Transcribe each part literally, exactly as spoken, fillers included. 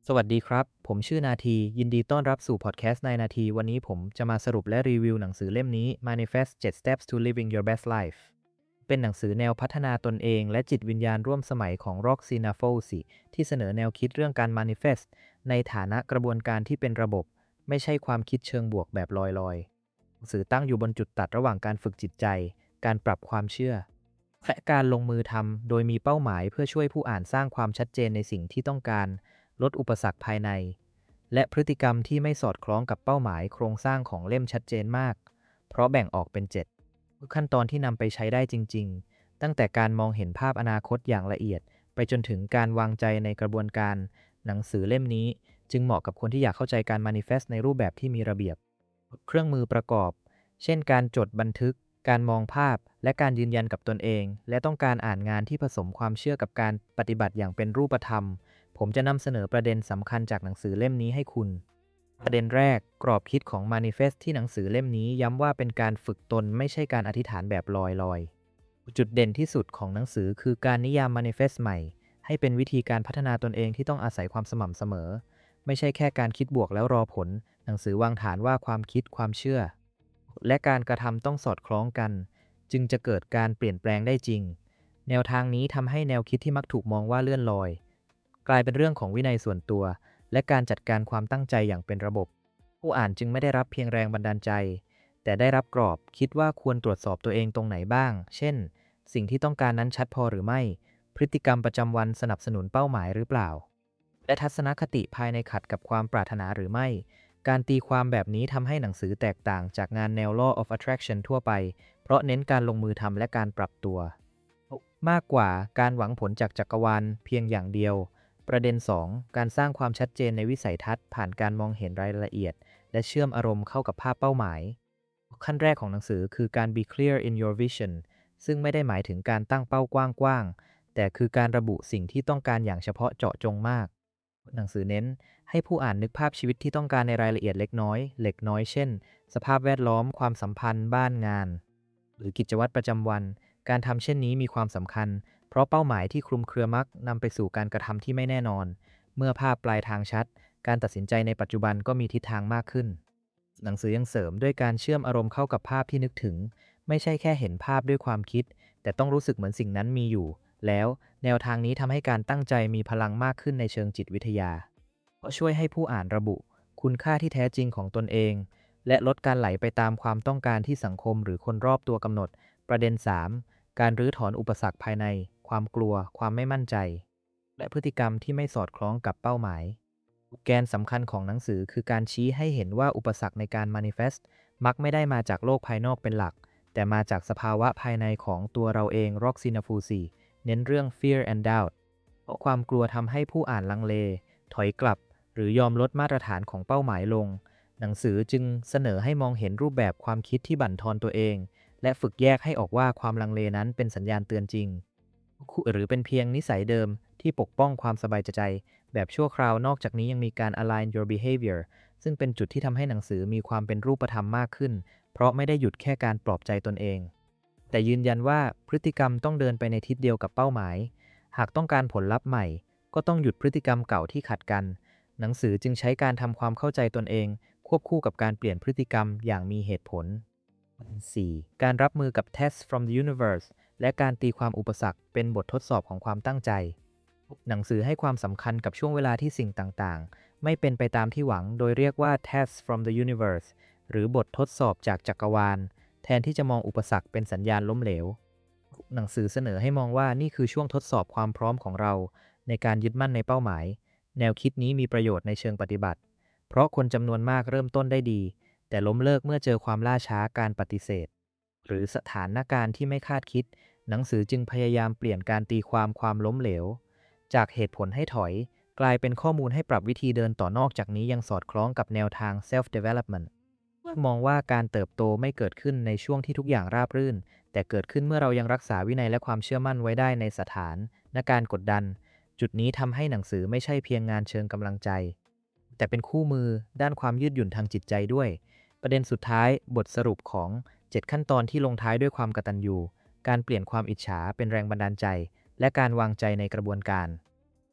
สวัสดีครับ ผมชื่อนาที ยินดีต้อนรับสู่พอดแคสต์ในนาที วันนี้ผมจะมาสรุปและรีวิวหนังสือเล่มนี้ Manifest เจ็ด Steps to Living Your Best Life เป็นหนังสือแนวพัฒนาตนเองและจิตวิญญาณร่วมสมัยของ Roxana Falsi ที่เสนอแนวคิดเรื่องการ Manifest ในฐานะกระบวนการที่เป็นระบบ ไม่ใช่ความคิดเชิงบวกแบบลอยๆ หนังสือตั้งอยู่บนจุดตัดระหว่างการฝึกจิตใจ การปรับความเชื่อ และการลงมือทำโดยมีเป้าหมายเพื่อช่วยผู้อ่านสร้างความชัดเจนในสิ่งที่ต้องการ ลดอุปสรรคภายใน และพฤติกรรมที่ไม่สอดคล้องกับเป้าหมายโครงสร้างของเล่มชัดเจนมาก เพราะแบ่งออกเป็น เจ็ด ขั้นตอนที่นำไปใช้ได้จริงๆ ตั้งแต่การมองเห็นภาพอนาคตอย่างละเอียด ไปจนถึงการวางใจในกระบวนการ หนังสือเล่มนี้จึงเหมาะกับคนที่อยากเข้าใจการ manifest ในรูปแบบที่มีระเบียบ เครื่องมือประกอบ เช่นการจดบันทึก การมองภาพ และการยืนยันกับตนเอง และต้องการอ่านงานที่ผสมความเชื่อกับการปฏิบัติอย่างเป็นรูปธรรม ผมจะนำเสนอประเด็นสำคัญจากหนังสือเล่มนี้ให้คุณ ประเด็นแรก กรอบคิดของ Manifest ที่หนังสือเล่มนี้ย้ำว่าเป็นการฝึกตนไม่ใช่การอธิษฐานแบบลอยๆ จุดเด่นที่สุดของหนังสือคือการนิยาม Manifest ใหม่ ให้เป็นวิธีการพัฒนาตนเองที่ต้องอาศัยความสม่ำเสมอ ไม่ใช่แค่การคิดบวกแล้วรอผล หนังสือวางฐานว่าความคิดความเชื่อ และการกระทำต้องสอดคล้องกัน จึงจะเกิดการเปลี่ยนแปลงได้จริง แนวทางนี้ทำให้แนวคิดที่มักถูกมองว่าเลื่อนลอย กลายเป็นเรื่องของวินัยส่วนตัว และการจัดการความตั้งใจอย่างเป็นระบบ ผู้อ่านจึงไม่ได้รับเพียงแรงบันดาลใจ แต่ได้รับกรอบคิดว่าควรตรวจสอบตัวเองตรงไหนบ้าง เช่น สิ่งที่ต้องการนั้นชัดพอหรือไม่ พฤติกรรมประจำวันสนับสนุนเป้าหมายหรือเปล่า และทัศนคติภายในขัดกับความปรารถนาหรือไม่ การตีความแบบนี้ทำให้หนังสือแตกต่างจากงานแนว Law of Attraction ทั่วไป เพราะเน้นการลงมือทำและการปรับตัว มากกว่าการหวังผลจากจักรวาลเพียงอย่างเดียว ประเด็น สอง การสร้างความชัดเจนในวิสัยทัศน์ผ่านการมองเห็นรายละเอียด และเชื่อมอารมณ์เข้ากับภาพเป้าหมาย ขั้นแรกของหนังสือคือการ be clear in your vision ซึ่งไม่ได้หมายถึงการตั้งเป้ากว้างๆ แต่คือการระบุสิ่งที่ต้องการอย่างเฉพาะเจาะจงมาก หนังสือเน้นให้ผู้อ่านนึกภาพชีวิตที่ต้องการในรายละเอียดเล็กน้อย เล็กน้อย เช่น สภาพแวดล้อม ความสัมพันธ์ บ้านงาน หรือกิจวัตรประจำวัน การทำเช่นนี้มีความสำคัญ เพราะเป้าหมายที่คลุมเครือมักนำไปสู่การกระทำที่ไม่แน่นอน เมื่อภาพปลายทางชัด การตัดสินใจในปัจจุบันก็มีทิศทางมากขึ้น หนังสือยังเสริมด้วยการเชื่อมอารมณ์เข้ากับภาพที่นึกถึง ไม่ใช่แค่เห็นภาพด้วยความคิด แต่ต้องรู้สึกเหมือนสิ่งนั้นมีอยู่ แล้วแนวทางนี้ทำให้การตั้งใจมีพลังมากขึ้นในเชิงจิตวิทยา เพราะช่วยให้ผู้อ่านระบุ คุณค่าที่แท้จริงของตนเอง และลดการไหลไปตามความต้องการที่สังคมหรือคนรอบตัวกำหนด ประเด็น สาม การรื้อถอนอุปสรรคภายใน ความกลัว ความไม่มั่นใจ และพฤติกรรมที่ไม่สอดคล้องกับเป้าหมาย แกนสำคัญของหนังสือคือการชี้ให้เห็นว่าอุปสรรคในการ manifest มักไม่ได้มาจากโลกภายนอกเป็นหลัก แต่มาจากสภาวะภายในของตัวเราเอง Roxana Falsi เน้นเรื่อง fear and doubt เพราะความกลัวทำให้ผู้อ่านลังเล ถอยกลับ หรือยอมลดมาตรฐานของเป้าหมายลง หนังสือจึงเสนอให้มองเห็นรูปแบบความคิดที่บั่นทอนตัวเอง และฝึกแยกให้ออกว่าความลังเลนั้นเป็นสัญญาณเตือนจริง หรือเป็นเพียงนิสัยเดิมที่ปกป้องความสบายใจแบบชั่วคราวนอกจากนี้ยังมีการ align your behavior ซึ่งเป็นจุดที่ทำให้หนังสือมีความเป็นรูปธรรมมากขึ้น เพราะไม่ได้หยุดแค่การปลอบใจตนเอง แต่ยืนยันว่าพฤติกรรมต้องเดินไปในทิศเดียวกับเป้าหมาย หากต้องการผลลัพธ์ใหม่ ก็ต้องหยุดพฤติกรรมเก่าที่ขัดกัน หนังสือจึงใช้การทำความเข้าใจตนเอง ควบคู่กับการเปลี่ยนพฤติกรรมอย่างมีเหตุผล สี่ การรับมือกับ Tests from the universe และการตีความอุปสรรคเป็นบททดสอบของความตั้งใจ หนังสือให้ความสำคัญกับช่วงเวลาที่สิ่งต่างๆ ไม่เป็นไปตามที่หวัง โดยเรียกว่า Tests from the universe หรือบททดสอบจากจักรวาล แทนที่จะมองอุปสรรคเป็นสัญญาณล้มเหลว หนังสือเสนอให้มองว่านี่คือช่วงทดสอบความพร้อมของเราในการยึดมั่นในเป้าหมาย แนวคิดนี้มีประโยชน์ในเชิงปฏิบัติ เพราะคนจำนวนมากเริ่มต้นได้ดี แต่ล้มเลิกเมื่อเจอความล่าช้าการปฏิเสธ หรือสถานการณ์ที่ไม่คาดคิด หนังสือจึงพยายามเปลี่ยนการตีความความล้มเหลว จากเหตุผลให้ถอย กลายเป็นข้อมูลให้ปรับวิธีเดินต่อนอกจากนี้ยังสอดคล้องกับแนวทาง self development มองว่าการเติบโตไม่เกิดขึ้นในช่วงที่ทุกอย่างราบรื่น แต่เกิดขึ้นเมื่อเรายังรักษาวินัยและความเชื่อมั่นไว้ได้ในสถานการณ์กดดัน จุดนี้ทำให้หนังสือไม่ใช่เพียงงานเชิงกำลังใจ แต่เป็นคู่มือด้านความยืดหยุ่นทางจิตใจด้วย ประเด็นสุดท้ายบทสรุปของ เจ็ด ขั้นตอนที่ลงท้ายด้วยความกตัญญู การเปลี่ยนความอิจฉาเป็นแรงบันดาลใจ และการวางใจในกระบวนการ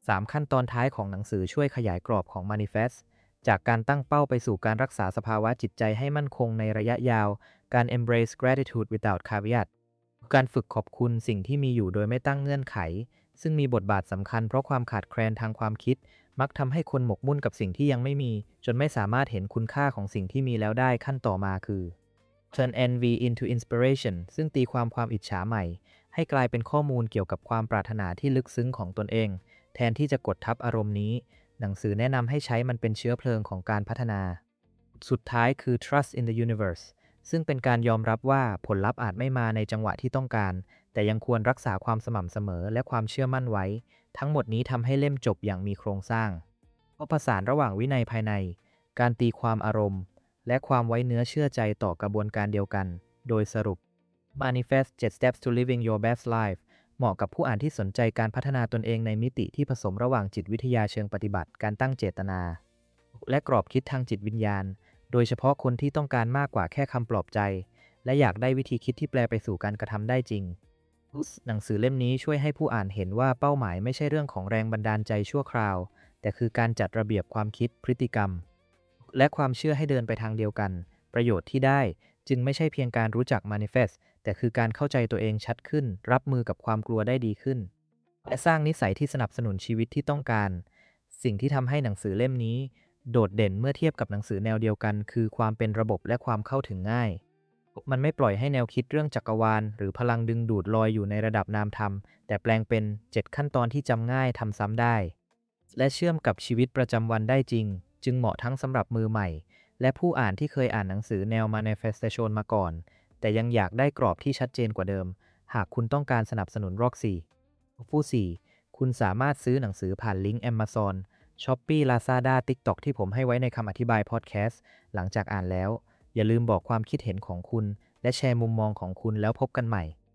สาม ขั้นตอนท้ายของหนังสือช่วยขยายกรอบของ Manifest จากการตั้งเป้าไปสู่การรักษาสภาวะจิตใจให้มั่นคงในระยะยาว การ embrace gratitude without caveat การฝึกขอบคุณสิ่งที่มีอยู่โดยไม่ตั้งเงื่อนไข ซึ่งมีบทบาทสำคัญเพราะความขาดแคลนทางความคิด มักทำให้คนหมกมุ่นกับสิ่งที่ยังไม่มี จนไม่สามารถเห็นคุณค่าของสิ่งที่มีแล้วได้ขั้นต่อมาคือ turn envy into inspiration ซึ่งตีความความอิจฉาใหม่ให้กลายเป็นข้อมูลเกี่ยวกับความปรารถนาที่ลึกซึ้งของตนเอง แทนที่จะกดทับอารมณ์นี้ หนังสือแนะนำให้ใช้มันเป็นเชื้อเพลิงของการพัฒนา สุดท้ายคือ trust in the universe ซึ่งเป็นการยอมรับว่าผลลัพธ์อาจไม่มาในจังหวะที่ต้องการ แต่ยังควรรักษาความสม่ำเสมอและความเชื่อมั่นไว้ ทั้งหมดนี้ทำให้เล่มจบอย่างมีโครงสร้างเพราะผสานระหว่างวินัยภายใน การตีความอารมณ์ และความไว้เนื้อเชื่อใจต่อกระบวนการเดียวกัน โดยสรุป Manifest เจ็ด steps to living your best life เหมาะกับผู้อ่านที่สนใจการพัฒนาตนเองในมิติที่ผสมระหว่างจิตวิทยาเชิงปฏิบัติ การตั้งเจตนา และกรอบคิดทางจิตวิญญาณ โดยเฉพาะคนที่ต้องการมากกว่าแค่คำปลอบใจ และอยากได้วิธีคิดที่แปลไปสู่การกระทำได้จริง หนังสือเล่มนี้ช่วยให้ผู้อ่านเห็นว่าเป้าหมายไม่ใช่เรื่องของแรงบันดาลใจชั่วคราว แต่คือการจัดระเบียบความคิด พฤติกรรม และความเชื่อให้เดินไปทางเดียวกัน ประโยชน์ที่ได้จึงไม่ใช่เพียงการรู้จัก Manifest แต่คือการเข้าใจตัวเองชัดขึ้น รับมือกับความกลัวได้ดีขึ้น และสร้างนิสัยที่สนับสนุนชีวิตที่ต้องการ สิ่งที่ทำให้หนังสือเล่มนี้โดดเด่นเมื่อเทียบกับหนังสือแนวเดียวกัน คือความเป็นระบบและความเข้าถึงง่าย มันไม่ปล่อยให้แนวคิดเรื่องจักรวาลหรือพลังดึงดูดลอยอยู่ในระดับนามธรรม แต่แปลงเป็น เจ็ด ขั้นตอนที่จำง่ายทำซ้ำได้ และเชื่อมกับชีวิตประจำวันได้จริง จึงเหมาะทั้งสำหรับมือใหม่ และผู้อ่านที่เคยอ่านหนังสือแนว Manifestation มาก่อน แต่ยังอยากได้กรอบที่ชัดเจนกว่าเดิม หากคุณต้องการสนับสนุน Roxy ฟูสี่ คุณสามารถซื้อหนังสือผ่านลิงก์ Amazon Shopee Lazada TikTok ที่ผมให้ไว้ในคำอธิบายพอดแคสต์หลังจากอ่านแล้วอย่าลืมบอกความคิดเห็นของคุณและแชร์มุมมองของคุณแล้วพบกันใหม่